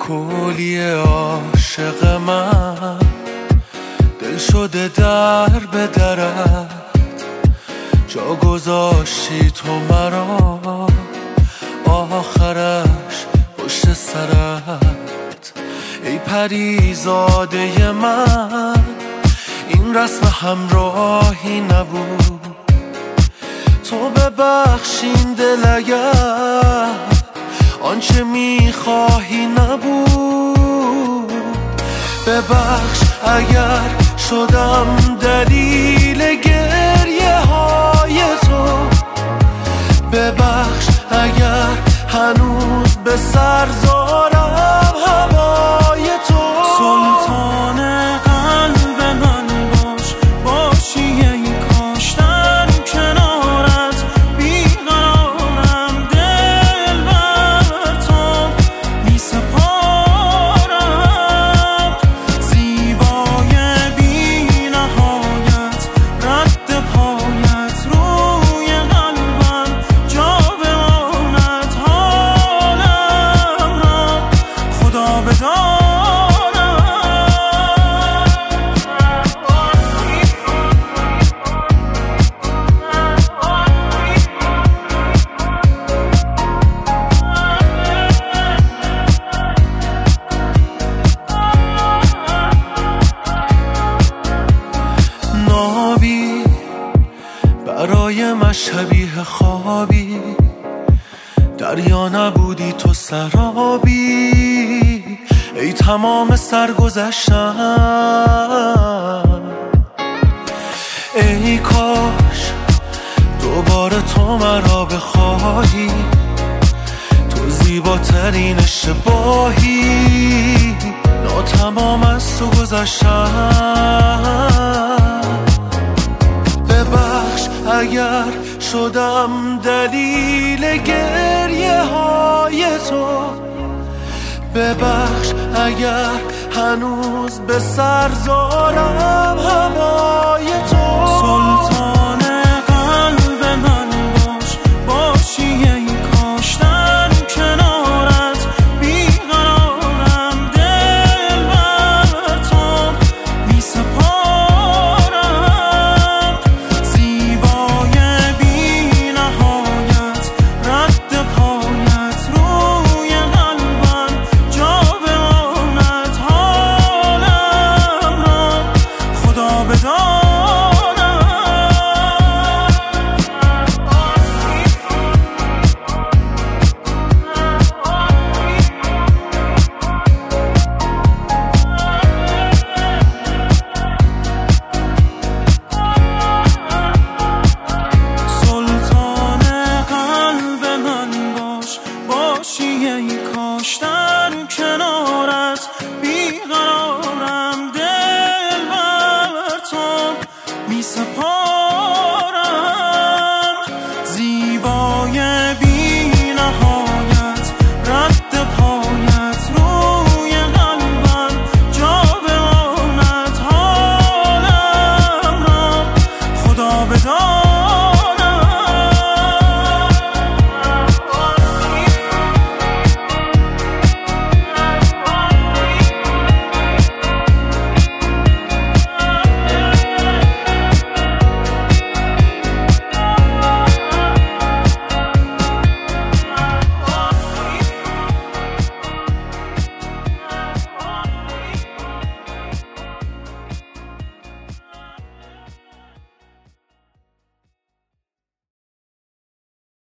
کلی عاشق من دل شده در به درت، جا گذاشتی تو مرا آخرش پشت سرت. ای پریزاده من این رسم همراهی نبود، تو ببخشین دل اگر آنچه میخواهی نبود. ببخش اگر شدم دلیل گریه های تو، ببخش اگر هنوز به سر دارم هوای تو. سلطان قلب من باش، باشی ای کاش در کنارت بیقرارم، دل بر تو می سپارم. زیبای بی نهایت رد پایت روی قلبم جا بماند، حالم را خدا بدان. نابی برای من شبیه خوابی، دریا نبودی تو سرابی. ای تمام سرگذشتم، ای کاش دوباره تو مرا بخواهی، تو زیباترین اشتباهی، ناتمام از تو گذشتم. ببخش اگر شدم دلیل گریه های تو، ببخش اگر هنوز به سر دارم هوای تو.